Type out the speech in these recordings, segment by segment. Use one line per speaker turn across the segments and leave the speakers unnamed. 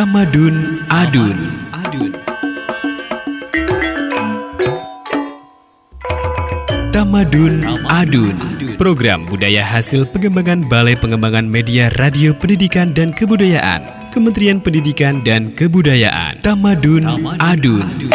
Tamadun Adun. Tamadun Adun, program budaya hasil pengembangan Balai Pengembangan Media Radio Pendidikan dan Kebudayaan, Kementerian Pendidikan dan Kebudayaan. Tamadun Adun.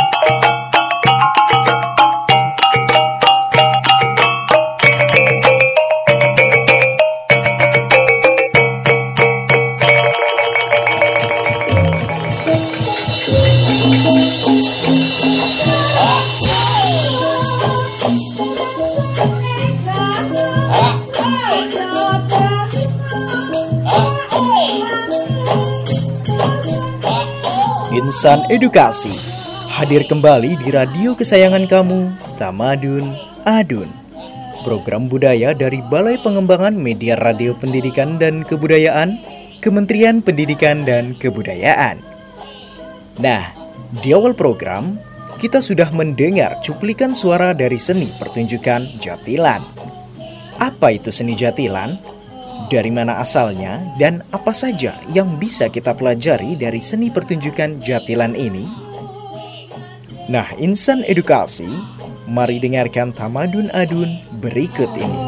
Insan Edukasi hadir kembali di radio kesayangan kamu, Tamadun Adun. Program budaya dari Balai Pengembangan Media Radio Pendidikan dan Kebudayaan, Kementerian Pendidikan dan Kebudayaan. Nah, di awal program, kita sudah mendengar cuplikan suara dari seni pertunjukan jatilan. Apa itu seni jatilan? Dari mana asalnya dan apa saja yang bisa kita pelajari dari seni pertunjukan jatilan ini? Nah, insan edukasi, mari dengarkan Tamadun Adun berikut ini.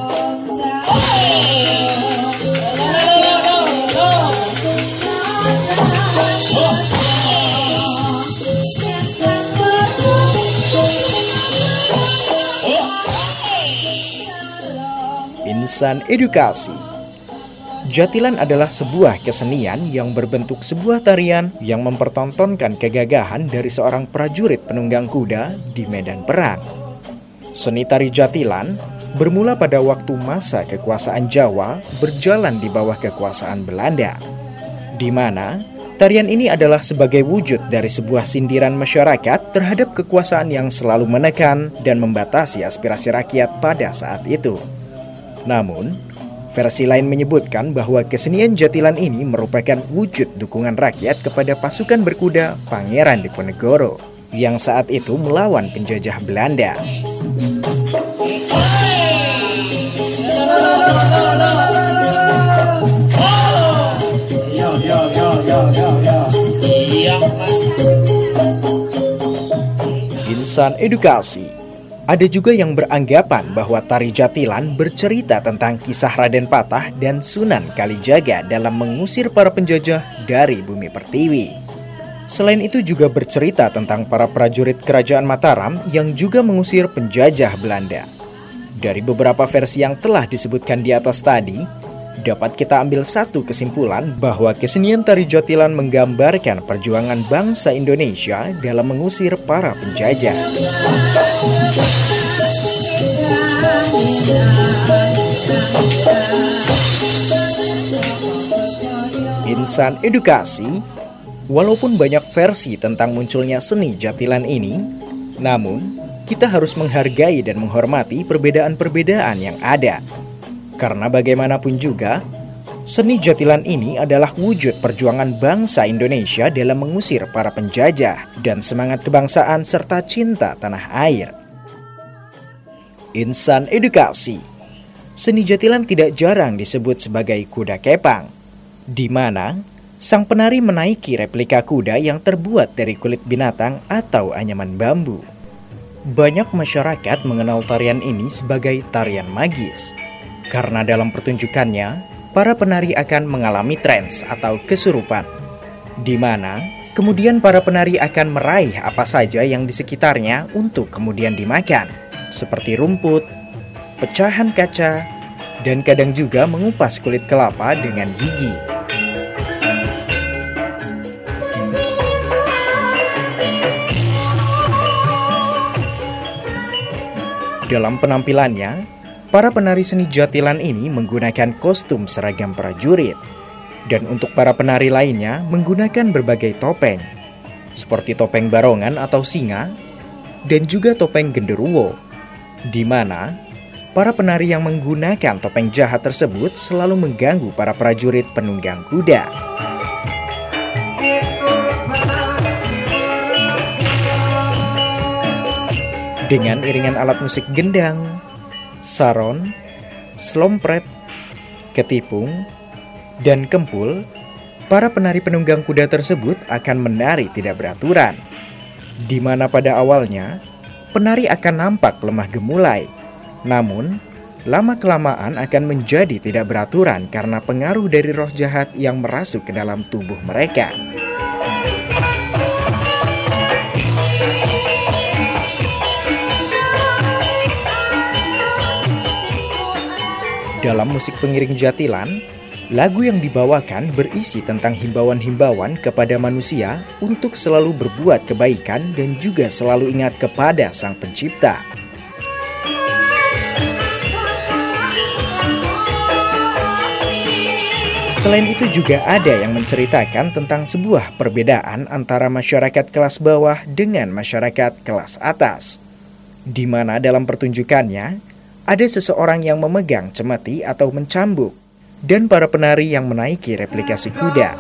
Insan edukasi, jatilan adalah sebuah kesenian yang berbentuk sebuah tarian yang mempertontonkan kegagahan dari seorang prajurit penunggang kuda di medan perang. Seni tari jatilan bermula pada waktu masa kekuasaan Jawa berjalan di bawah kekuasaan Belanda, di mana tarian ini adalah sebagai wujud dari sebuah sindiran masyarakat terhadap kekuasaan yang selalu menekan dan membatasi aspirasi rakyat pada saat itu. Namun, versi lain menyebutkan bahwa kesenian jatilan ini merupakan wujud dukungan rakyat kepada pasukan berkuda Pangeran Diponegoro yang saat itu melawan penjajah Belanda. Insan edukasi, ada juga yang beranggapan bahwa tari jatilan bercerita tentang kisah Raden Patah dan Sunan Kalijaga dalam mengusir para penjajah dari bumi pertiwi. Selain itu juga bercerita tentang para prajurit kerajaan Mataram yang juga mengusir penjajah Belanda. Dari beberapa versi yang telah disebutkan di atas tadi, dapat kita ambil satu kesimpulan bahwa kesenian tari jatilan menggambarkan perjuangan bangsa Indonesia dalam mengusir para penjajah. Insan edukasi, walaupun banyak versi tentang munculnya seni jatilan ini, namun kita harus menghargai dan menghormati perbedaan-perbedaan yang ada. Karena bagaimanapun juga, seni jatilan ini adalah wujud perjuangan bangsa Indonesia dalam mengusir para penjajah dan semangat kebangsaan serta cinta tanah air. Insan edukasi, seni jatilan tidak jarang disebut sebagai kuda kepang, di mana sang penari menaiki replika kuda yang terbuat dari kulit binatang atau anyaman bambu. Banyak masyarakat mengenal tarian ini sebagai tarian magis, karena dalam pertunjukannya, para penari akan mengalami trans atau kesurupan, di mana kemudian para penari akan meraih apa saja yang di sekitarnya untuk kemudian dimakan, seperti rumput, pecahan kaca, dan kadang juga mengupas kulit kelapa dengan gigi. Dalam penampilannya, para penari seni jatilan ini menggunakan kostum seragam prajurit. Dan untuk para penari lainnya menggunakan berbagai topeng, seperti topeng barongan atau singa, dan juga topeng genderuwo, di mana para penari yang menggunakan topeng jahat tersebut selalu mengganggu para prajurit penunggang kuda. Dengan iringan alat musik gendang, saron, slompret, ketipung, dan kempul, para penari penunggang kuda tersebut akan menari tidak beraturan, di mana pada awalnya penari akan nampak lemah gemulai, namun lama-kelamaan akan menjadi tidak beraturan karena pengaruh dari roh jahat yang merasuk ke dalam tubuh mereka. Dalam musik pengiring jatilan, lagu yang dibawakan berisi tentang himbauan-himbauan kepada manusia untuk selalu berbuat kebaikan dan juga selalu ingat kepada Sang Pencipta. Selain itu juga ada yang menceritakan tentang sebuah perbedaan antara masyarakat kelas bawah dengan masyarakat kelas atas, di mana dalam pertunjukannya ada seseorang yang memegang cemeti atau mencambuk, dan para penari yang menaiki replikasi kuda.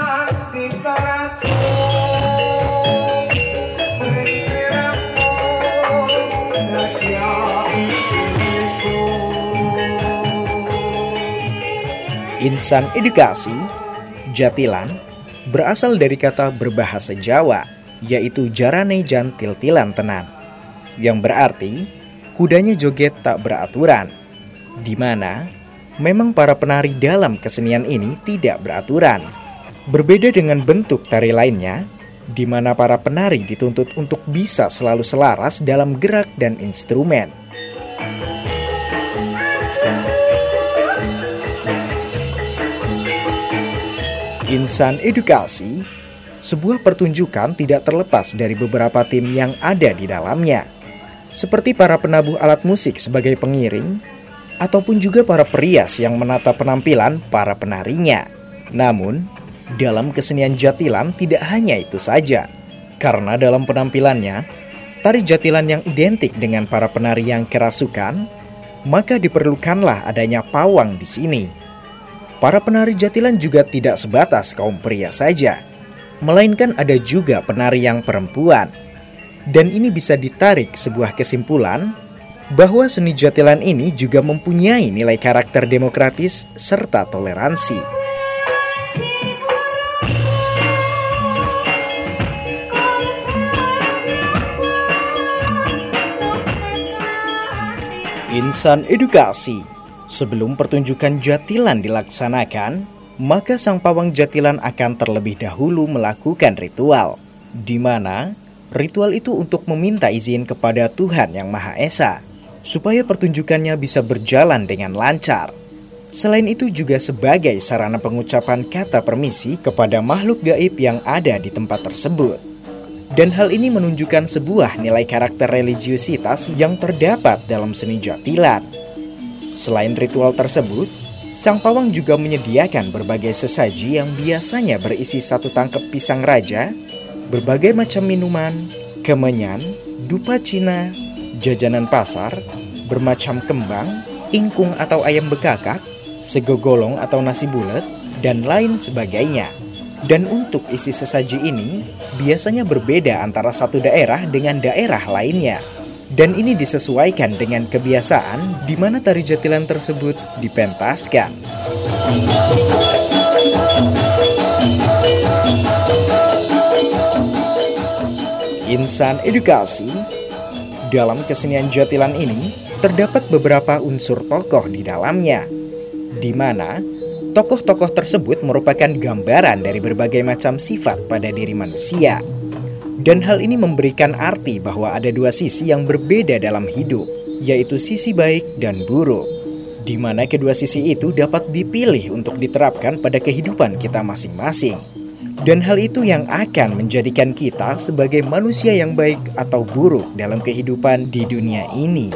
Insan edukasi, jatilan, berasal dari kata berbahasa Jawa, yaitu jarane jan til-tilan tenan, yang berarti kudanya joget tak beraturan, di mana memang para penari dalam kesenian ini tidak beraturan. Berbeda dengan bentuk tari lainnya, di mana para penari dituntut untuk bisa selalu selaras dalam gerak dan instrumen. Insan edukasi, sebuah pertunjukan tidak terlepas dari beberapa tim yang ada di dalamnya, seperti para penabuh alat musik sebagai pengiring, ataupun juga para perias yang menata penampilan para penarinya. Namun, dalam kesenian jatilan tidak hanya itu saja, karena dalam penampilannya, tari jatilan yang identik dengan para penari yang kerasukan, maka diperlukanlah adanya pawang di sini. Para penari jatilan juga tidak sebatas kaum pria saja, melainkan ada juga penari yang perempuan. Dan ini bisa ditarik sebuah kesimpulan bahwa seni jatilan ini juga mempunyai nilai karakter demokratis serta toleransi. Insan edukasi. Sebelum pertunjukan jatilan dilaksanakan, maka sang pawang jatilan akan terlebih dahulu melakukan ritual, di mana ritual itu untuk meminta izin kepada Tuhan Yang Maha Esa, supaya pertunjukannya bisa berjalan dengan lancar. Selain itu juga sebagai sarana pengucapan kata permisi kepada makhluk gaib yang ada di tempat tersebut. Dan hal ini menunjukkan sebuah nilai karakter religiusitas yang terdapat dalam seni jatilan. Selain ritual tersebut, sang pawang juga menyediakan berbagai sesaji yang biasanya berisi 1 tangkep pisang raja, berbagai macam minuman, kemenyan, dupa Cina, jajanan pasar, bermacam kembang, ingkung atau ayam bekakak, sego golong atau nasi bulet, dan lain sebagainya. Dan untuk isi sesaji ini biasanya berbeda antara satu daerah dengan daerah lainnya. Dan ini disesuaikan dengan kebiasaan di mana tari jatilan tersebut dipentaskan. Insan edukasi. Dalam kesenian jatilan ini terdapat beberapa unsur tokoh di dalamnya, di mana tokoh-tokoh tersebut merupakan gambaran dari berbagai macam sifat pada diri manusia. Dan hal ini memberikan arti bahwa ada 2 sisi yang berbeda dalam hidup, yaitu sisi baik dan buruk, di mana kedua sisi itu dapat dipilih untuk diterapkan pada kehidupan kita masing-masing. Dan hal itu yang akan menjadikan kita sebagai manusia yang baik atau buruk dalam kehidupan di dunia ini.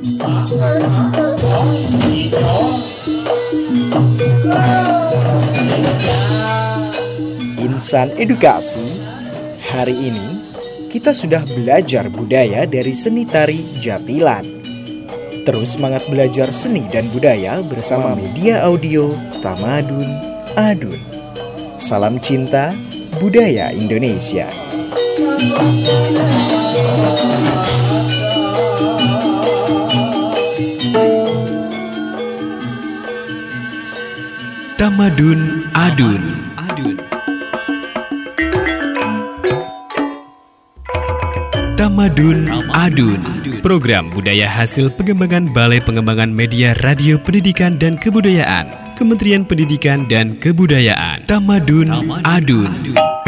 Insan edukasi, hari ini kita sudah belajar budaya dari seni tari jatilan. Terus semangat belajar seni dan budaya bersama media audio Tamadun Adun. Salam cinta budaya Indonesia.
Tamadun Adun. Tamadun Adun, program budaya hasil pengembangan Balai Pengembangan Media Radio Pendidikan dan Kebudayaan, Kementerian Pendidikan dan Kebudayaan. Tamadun Adun.